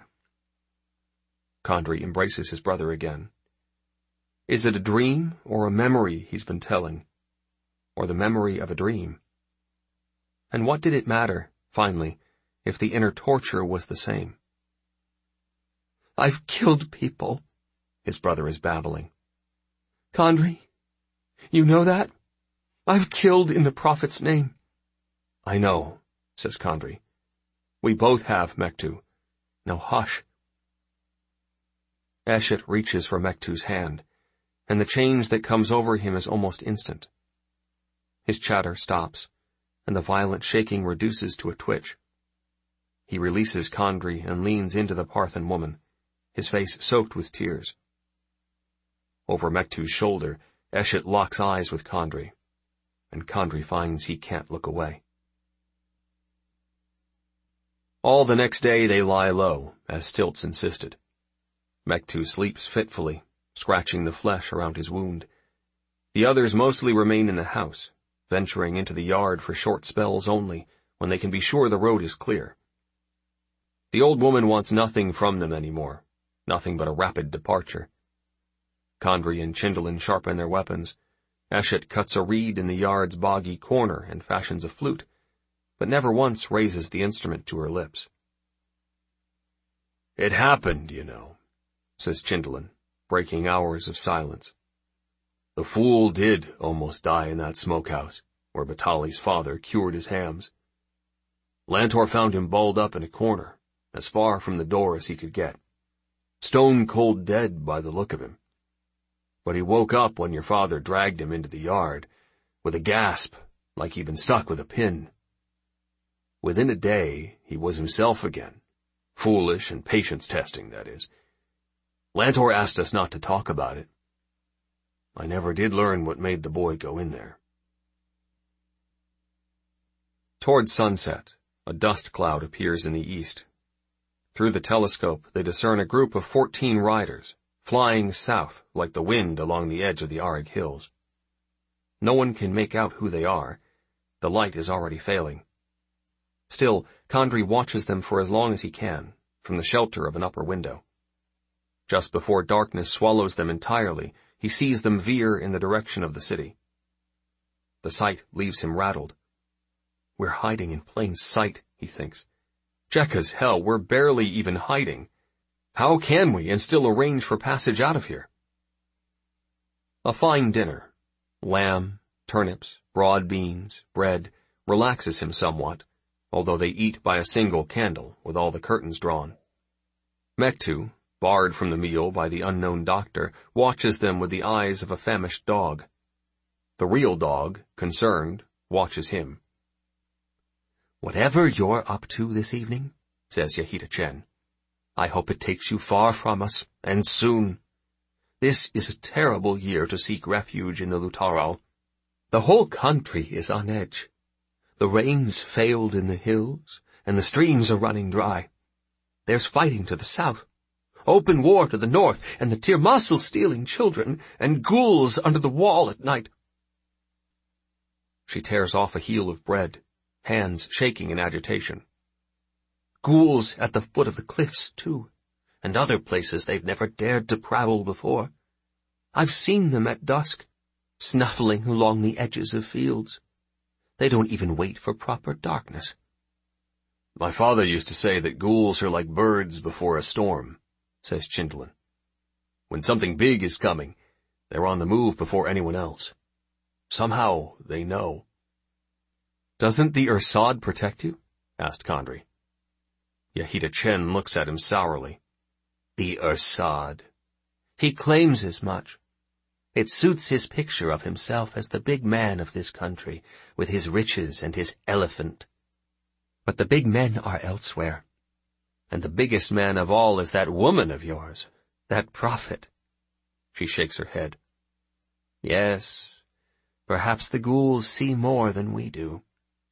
Condrey embraces his brother again. Is it a dream or a memory he's been telling? Or the memory of a dream? And what did it matter, finally, if the inner torture was the same? I've killed people, his brother is babbling. Condrey, you know that? I've killed in the Prophet's name. I know, says Condrey. We both have, Mektu. Now hush. Eshet reaches for Mektu's hand, and the change that comes over him is almost instant. His chatter stops, and the violent shaking reduces to a twitch. He releases Condrey and leans into the Parthan woman, his face soaked with tears. Over Mektu's shoulder, Eshet locks eyes with Condrey, and Condrey finds he can't look away. All the next day they lie low, as Stilts insisted. Mektu sleeps fitfully, scratching the flesh around his wound. The others mostly remain in the house, venturing into the yard for short spells only, when they can be sure the road is clear. The old woman wants nothing from them anymore, nothing but a rapid departure. Condrey and Chindolin sharpen their weapons. Eshet cuts a reed in the yard's boggy corner and fashions a flute, but never once raises the instrument to her lips. "It happened, you know," says Chindolin, breaking hours of silence. "The fool did almost die in that smokehouse, where Batali's father cured his hams. Lantor found him balled up in a corner, as far from the door as he could get. Stone cold dead by the look of him. But he woke up when your father dragged him into the yard, with a gasp, like he'd been stuck with a pin. Within a day, he was himself again. Foolish and patience-testing, that is. Lantor asked us not to talk about it. I never did learn what made the boy go in there." Toward sunset, a dust cloud appears in the east. Through the telescope, they discern a group of fourteen riders, flying south like the wind along the edge of the Arig Hills. No one can make out who they are. The light is already failing. Still, Condrey watches them for as long as he can, from the shelter of an upper window. Just before darkness swallows them entirely, he sees them veer in the direction of the city. The sight leaves him rattled. "We're hiding in plain sight," he thinks. "Jekka's hell, we're barely even hiding. How can we and still arrange for passage out of here?" A fine dinner, lamb, turnips, broad beans, bread, relaxes him somewhat, although they eat by a single candle, with all the curtains drawn. Mektu, barred from the meal by the unknown doctor, watches them with the eyes of a famished dog. The real dog, concerned, watches him. "Whatever you're up to this evening," says Yahida Chen, "I hope it takes you far from us, and soon. This is a terrible year to seek refuge in the Lutaral. The whole country is on edge. The rains failed in the hills, and the streams are running dry. There's fighting to the south, open war to the north, and the Tirmasul stealing children, and ghouls under the wall at night." She tears off a heel of bread, hands shaking in agitation. "Ghouls at the foot of the cliffs, too, and other places they've never dared to prowl before. I've seen them at dusk, snuffling along the edges of fields. They don't even wait for proper darkness." "My father used to say that ghouls are like birds before a storm," says Chindolin. "When something big is coming, they're on the move before anyone else. Somehow they know." "Doesn't the Ursad protect you?" asked Condrey. Yahida Chen looks at him sourly. "The Ursad. He claims as much. It suits his picture of himself as the big man of this country, with his riches and his elephant. But the big men are elsewhere. And the biggest man of all is that woman of yours, that prophet." She shakes her head. "Yes, perhaps the ghouls see more than we do."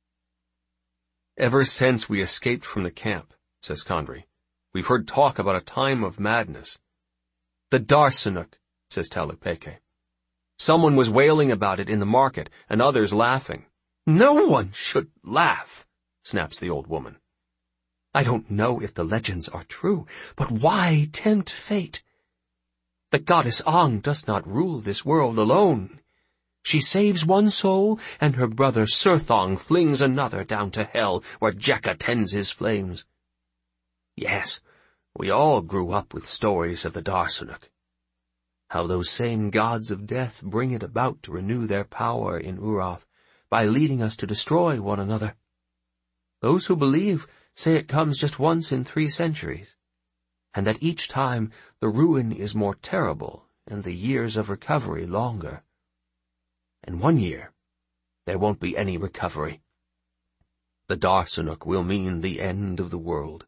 "Ever since we escaped from the camp," says Condrey, "we've heard talk about a time of madness." "The Darsanuk," says Talukpeke. "Someone was wailing about it in the market, and others laughing." "No one should laugh," snaps the old woman. "I don't know if the legends are true, but why tempt fate? The goddess Ang does not rule this world alone. She saves one soul, and her brother Surthong flings another down to hell, where Jekka tends his flames. Yes, we all grew up with stories of the Darsanuk. How those same gods of death bring it about to renew their power in Urath, by leading us to destroy one another. Those who believe say it comes just once in three centuries, and that each time the ruin is more terrible and the years of recovery longer. And one year, there won't be any recovery. The Darsanuk will mean the end of the world.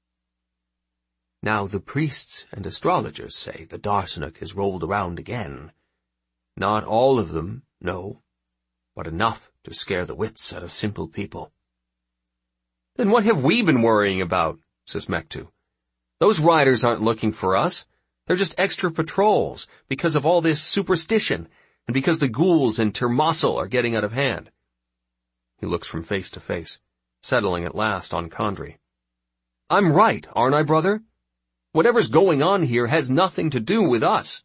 Now the priests and astrologers say the Darsanuk has rolled around again. Not all of them, no, but enough to scare the wits out of simple people." "Then what have we been worrying about?" says Mektu. "Those riders aren't looking for us. They're just extra patrols because of all this superstition, and because the ghouls in Tirmasul are getting out of hand." He looks from face to face, settling at last on Condrey. I'm right, aren't I, brother? Whatever's going on here has nothing to do with us.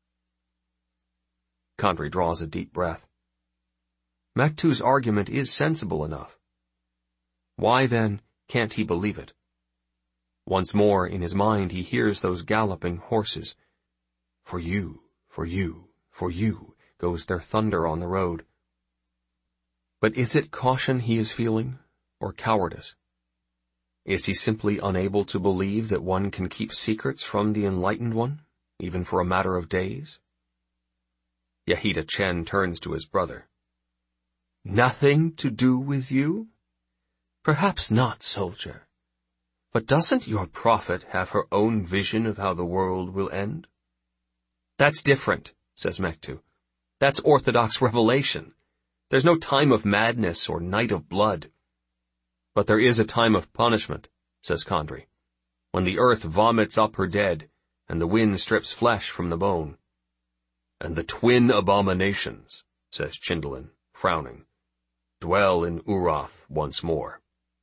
Condrey draws a deep breath. Mektu's argument is sensible enough. Why, then, can't he believe it? Once more, in his mind, he hears those galloping horses. For you, for you, for you, goes their thunder on the road. But is it caution he is feeling, or cowardice? Is he simply unable to believe that one can keep secrets from the enlightened one, even for a matter of days? Yahida Chen turns to his brother. Nothing to do with you? Perhaps not, soldier. But doesn't your prophet have her own vision of how the world will end? That's different, says Mektu. That's orthodox revelation. There's no time of madness or night of blood. But there is a time of punishment, says Condrey, when the earth vomits up her dead, and the wind strips flesh from the bone. And the twin abominations, says Chindolin, frowning, dwell in Urath once more.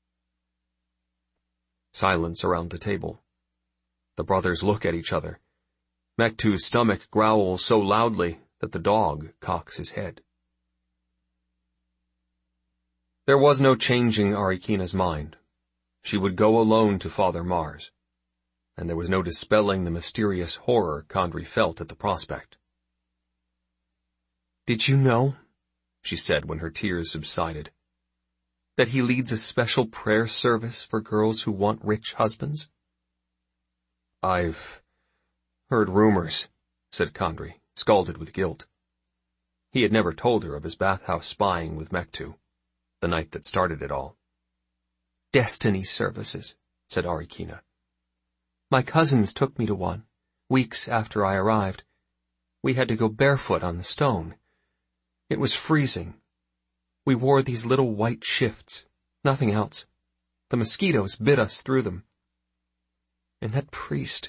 Silence around the table. The brothers look at each other. Mektu's stomach growls so loudly that the dog cocks his head. There was no changing Arikina's mind. She would go alone to Father Mars, and there was no dispelling the mysterious horror Condrey felt at the prospect. Did you know, she said when her tears subsided, that he leads a special prayer service for girls who want rich husbands? I've heard rumors, said Condrey, scalded with guilt. He had never told her of his bathhouse spying with Mektu, the night that started it all. Destiny services, said Arikina. My cousins took me to one, weeks after I arrived. We had to go barefoot on the stone. It was freezing. We wore these little white shifts, nothing else. The mosquitoes bit us through them. And that priest...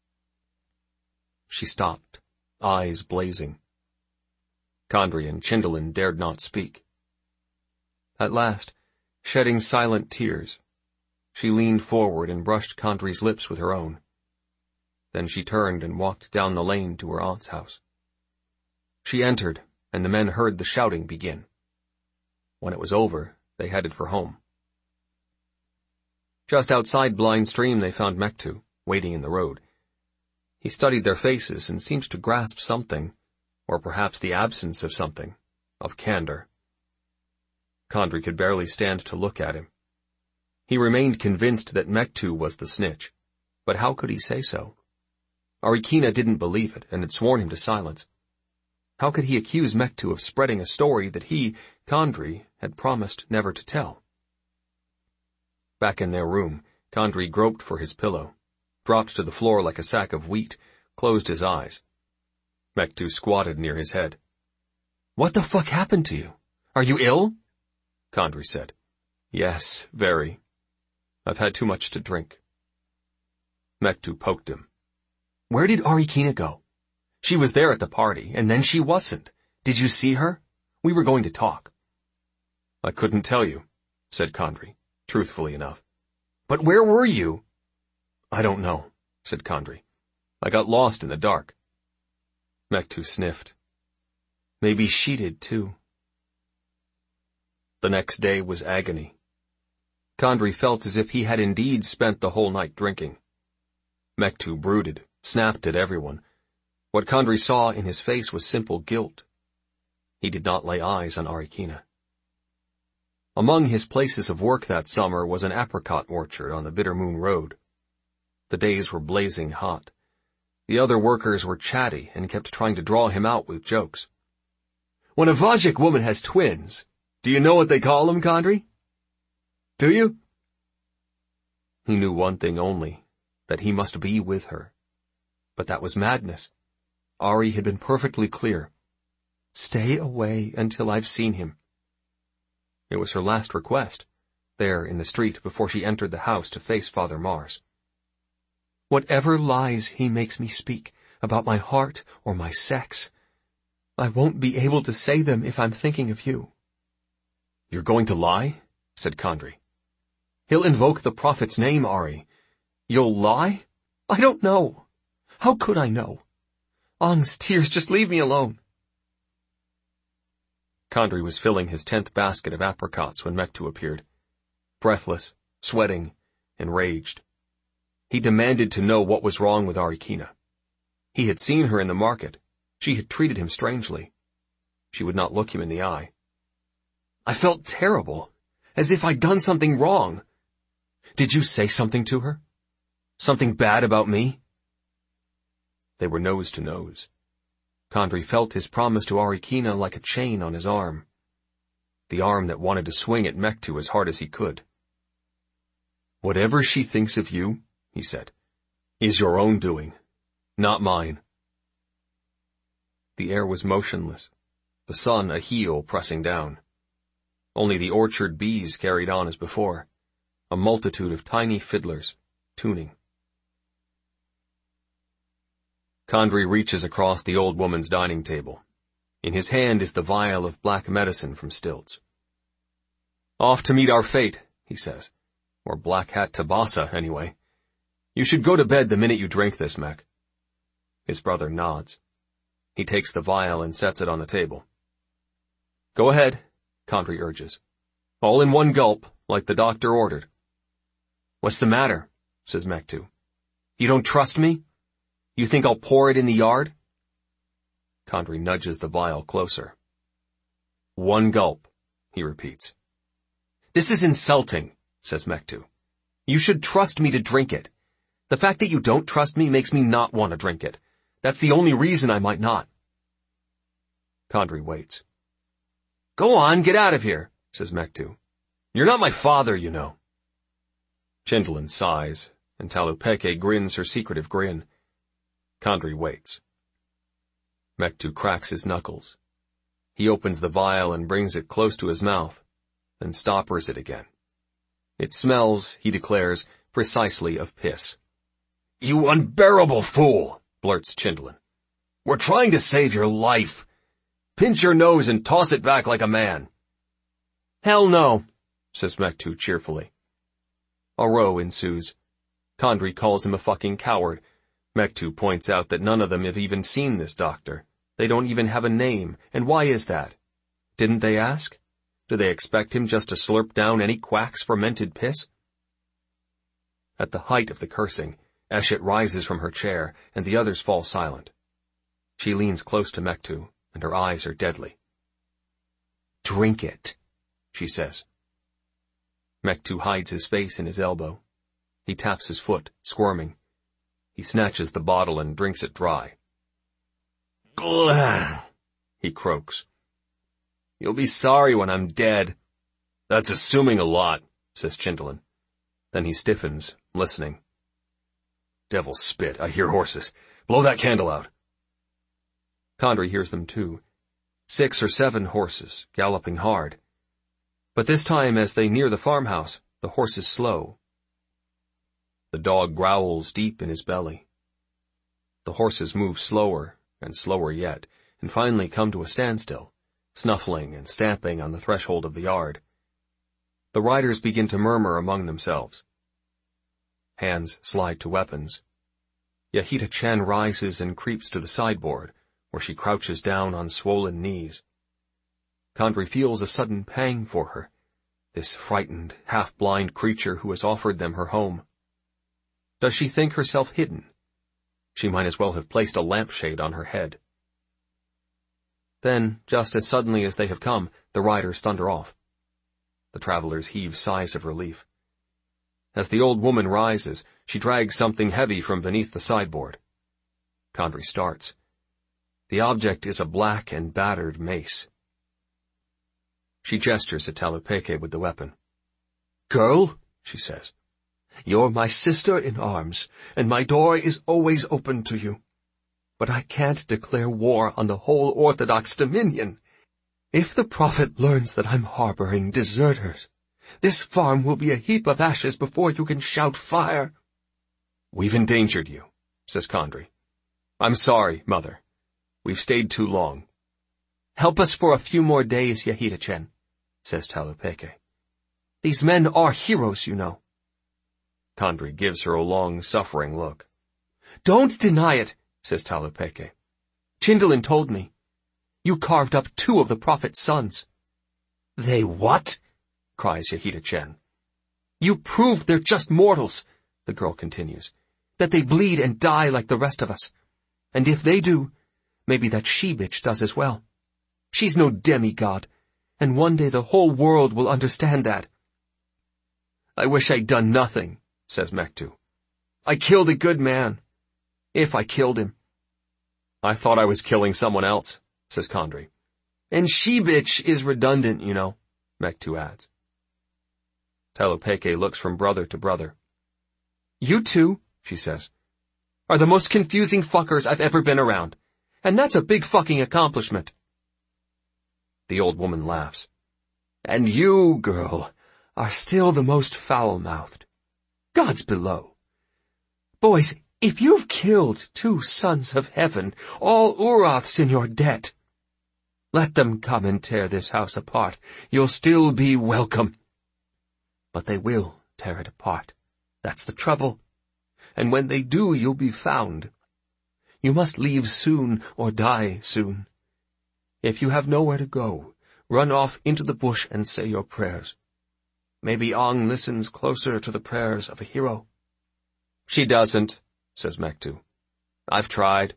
She stopped, eyes blazing. Condrey and Chindolin dared not speak. At last, shedding silent tears, she leaned forward and brushed Condrey's lips with her own. Then she turned and walked down the lane to her aunt's house. She entered, and the men heard the shouting begin. When it was over, they headed for home. Just outside Blind Stream they found Mektu, waiting in the road. He studied their faces and seemed to grasp something, or perhaps the absence of something, of candor. Condrey could barely stand to look at him. He remained convinced that Mektu was the snitch, but how could he say so? Arikina didn't believe it and had sworn him to silence. How could he accuse Mektu of spreading a story that he, Condrey, had promised never to tell? Back in their room, Condrey groped for his pillow, dropped to the floor like a sack of wheat, closed his eyes. Mektu squatted near his head. What the fuck happened to you? Are you ill? Condrey said. Yes, very. I've had too much to drink. Mektu poked him. Where did Arikina go? She was there at the party, and then she wasn't. Did you see her? We were going to talk. I couldn't tell you, said Condrey, truthfully enough. But where were you? I don't know, said Condrey. I got lost in the dark. Mektu sniffed. Maybe she did too. The next day was agony. Condrey felt as if he had indeed spent the whole night drinking. Mektu brooded, snapped at everyone. What Condrey saw in his face was simple guilt. He did not lay eyes on Arikina. Among his places of work that summer was an apricot orchard on the Bitter Moon Road. The days were blazing hot. The other workers were chatty and kept trying to draw him out with jokes. When a Vajik woman has twins, do you know what they call them, Condrey? Do you? He knew one thing only, that he must be with her. But that was madness. Ari had been perfectly clear. Stay away until I've seen him. It was her last request, there in the street before she entered the house to face Father Mars. Whatever lies he makes me speak about my heart or my sex, I won't be able to say them if I'm thinking of you. You're going to lie? Said Condrey. He'll invoke the prophet's name, Ari. You'll lie? I don't know. How could I know? Ong's tears, just leave me alone. Kandri was filling his tenth basket of apricots when Mektu appeared. Breathless, sweating, enraged. He demanded to know what was wrong with Arikina. He had seen her in the market. She had treated him strangely. She would not look him in the eye. I felt terrible, as if I'd done something wrong. Did you say something to her? Something bad about me? They were nose to nose. Kandri felt his promise to Arikina like a chain on his arm. The arm that wanted to swing at Mektu as hard as he could. Whatever she thinks of you, he said, is your own doing, not mine. The air was motionless, the sun a heel pressing down. Only the orchard bees carried on as before, a multitude of tiny fiddlers, tuning. Kandri reaches across the old woman's dining table. In his hand is the vial of black medicine from Stilts. Off to meet our fate, he says. Or Black Hat Tabasa, anyway. You should go to bed the minute you drink this, Mek. His brother nods. He takes the vial and sets it on the table. Go ahead, Kandri urges. All in one gulp, like the doctor ordered. What's the matter? Says Mektu. You don't trust me? You think I'll pour it in the yard? Kandri nudges the vial closer. One gulp, he repeats. This is insulting, says Mektu. You should trust me to drink it. The fact that you don't trust me makes me not want to drink it. That's the only reason I might not. Kandri waits. Go on, get out of here, says Mektu. You're not my father, you know. Chindlin sighs, and Talupeke grins her secretive grin. Kandri waits. Mektu cracks his knuckles. He opens the vial and brings it close to his mouth, then stoppers it again. It smells, he declares, precisely of piss. You unbearable fool, blurts Chindlin. We're trying to save your life. Pinch your nose and toss it back like a man. Hell no, says Mektu cheerfully. A row ensues. Kandri calls him a fucking coward. Mektu points out that none of them have even seen this doctor. They don't even have a name, and why is that? Didn't they ask? Do they expect him just to slurp down any quack's fermented piss? At the height of the cursing, Eshet rises from her chair, and the others fall silent. She leans close to Mektu, and her eyes are deadly. Drink it, she says. Mektu hides his face in his elbow. He taps his foot, squirming. He snatches the bottle and drinks it dry. Glah, he croaks. You'll be sorry when I'm dead. That's assuming a lot, says Chindlin. Then he stiffens, listening. Devil spit, I hear horses. Blow that candle out. Kandri hears them too. Six or seven horses, galloping hard. But this time, as they near the farmhouse, the horses slow. The dog growls deep in his belly. The horses move slower, and slower yet, and finally come to a standstill, snuffling and stamping on the threshold of the yard. The riders begin to murmur among themselves. Hands slide to weapons. Yahita Chen rises and creeps to the sideboard, where she crouches down on swollen knees. Kandri feels a sudden pang for her, this frightened, half-blind creature who has offered them her home. Does she think herself hidden? She might as well have placed a lampshade on her head. Then, just as suddenly as they have come, the riders thunder off. The travelers heave sighs of relief. As the old woman rises, she drags something heavy from beneath the sideboard. Kandri starts. The object is a black and battered mace. She gestures at Talupeke with the weapon. Girl, she says, you're my sister in arms, and my door is always open to you. But I can't declare war on the whole Orthodox Dominion. If the prophet learns that I'm harboring deserters, this farm will be a heap of ashes before you can shout fire. We've endangered you, says Kandri. I'm sorry, Mother. We've stayed too long. Help us for a few more days, Yahita Chen, says Talupeke. These men are heroes, you know. Kandri gives her a long-suffering look. Don't deny it, says Talupeke. Chindalin told me. You carved up two of the prophet's sons. They what? Cries Yahida Chen. You proved they're just mortals, the girl continues, that they bleed and die like the rest of us. And if they do, maybe that she-bitch does as well. She's no demigod, and one day the whole world will understand that. I wish I'd done nothing, says Mektu. I killed a good man. If I killed him. I thought I was killing someone else, says Kandri. And she-bitch is redundant, you know, Mektu adds. Talupeke looks from brother to brother. You two, she says, are the most confusing fuckers I've ever been around. And that's a big fucking accomplishment. The old woman laughs. And you, girl, are still the most foul-mouthed. God's below. Boys, if you've killed two sons of heaven, all Urath's in your debt. Let them come and tear this house apart. You'll still be welcome. But they will tear it apart. That's the trouble. And when they do, you'll be found. You must leave soon or die soon. If you have nowhere to go, run off into the bush and say your prayers. Maybe Ong listens closer to the prayers of a hero. She doesn't, says Mektu. I've tried.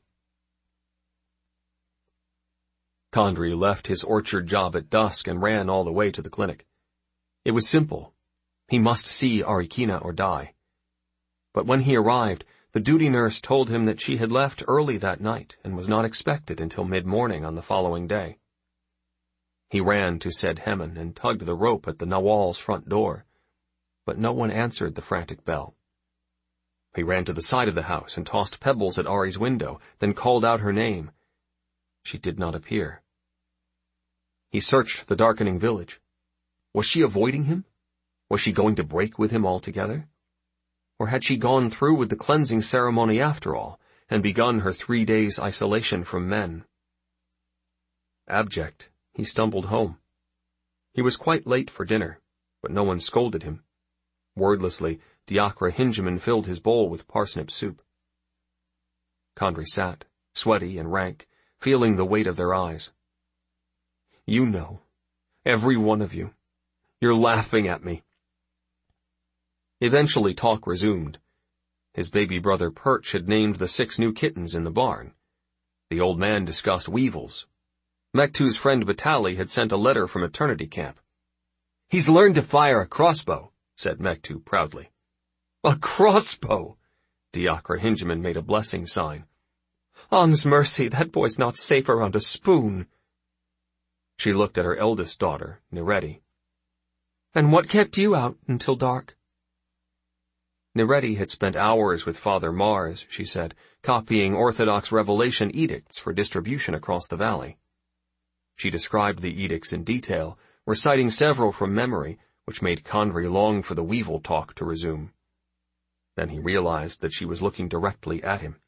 Kandri left his orchard job at dusk and ran all the way to the clinic. It was simple. He must see Arikina or die. But when he arrived, the duty nurse told him that she had left early that night and was not expected until mid-morning on the following day. He ran to Said Hemen and tugged the rope at the Nawal's front door, but no one answered the frantic bell. He ran to the side of the house and tossed pebbles at Ari's window, then called out her name. She did not appear. He searched the darkening village. Was she avoiding him? Was she going to break with him altogether? Or had she gone through with the cleansing ceremony after all, and begun her three days' isolation from men? Abject, he stumbled home. He was quite late for dinner, but no one scolded him. Wordlessly, Diakra Hingeman filled his bowl with parsnip soup. Kandri sat, sweaty and rank, feeling the weight of their eyes. You know, every one of you. You're laughing at me. Eventually talk resumed. His baby brother Perch had named the six new kittens in the barn. The old man discussed weevils. Mektu's friend Batali had sent a letter from eternity camp. He's learned to fire a crossbow, said Mektu proudly. A crossbow! Diakra Hingeman made a blessing sign. Ong's mercy, that boy's not safe around a spoon. She looked at her eldest daughter, Nireti. And what kept you out until dark? Nireti had spent hours with Father Mars, she said, copying Orthodox Revelation edicts for distribution across the valley. She described the edicts in detail, reciting several from memory, which made Kandri long for the weevil talk to resume. Then he realized that she was looking directly at him.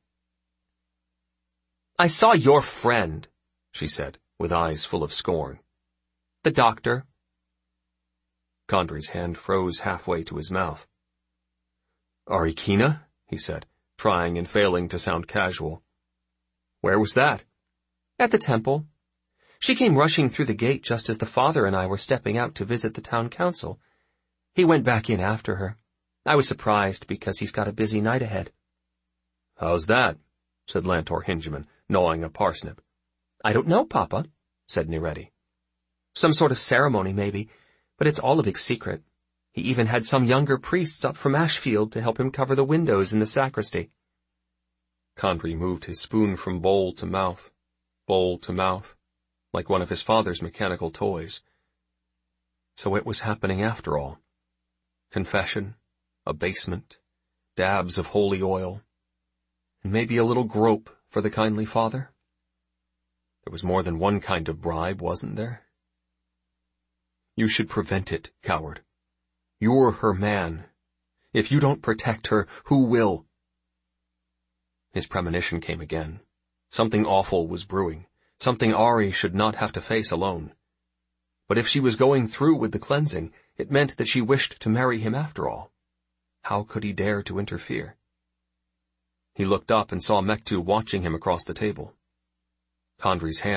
I saw your friend, she said, with eyes full of scorn. The doctor. Kandri's hand froze halfway to his mouth. Arikina? He said, trying and failing to sound casual. Where was that? At the temple. She came rushing through the gate just as the father and I were stepping out to visit the town council. He went back in after her. I was surprised because he's got a busy night ahead. How's that? Said Lantor Hingeman, gnawing a parsnip. I don't know, Papa, said Nireti. Some sort of ceremony, maybe, but it's all a big secret. He even had some younger priests up from Ashfield to help him cover the windows in the sacristy. Kandri moved his spoon from bowl to mouth, bowl to mouth, like one of his father's mechanical toys. So it was happening after all. Confession, abasement, dabs of holy oil, and maybe a little grope for the kindly father. There was more than one kind of bribe, wasn't there? You should prevent it, coward. You're her man. If you don't protect her, who will? His premonition came again. Something awful was brewing. Something Ari should not have to face alone. But if she was going through with the cleansing, it meant that she wished to marry him after all. How could he dare to interfere? He looked up and saw Mektu watching him across the table. Kandri's hand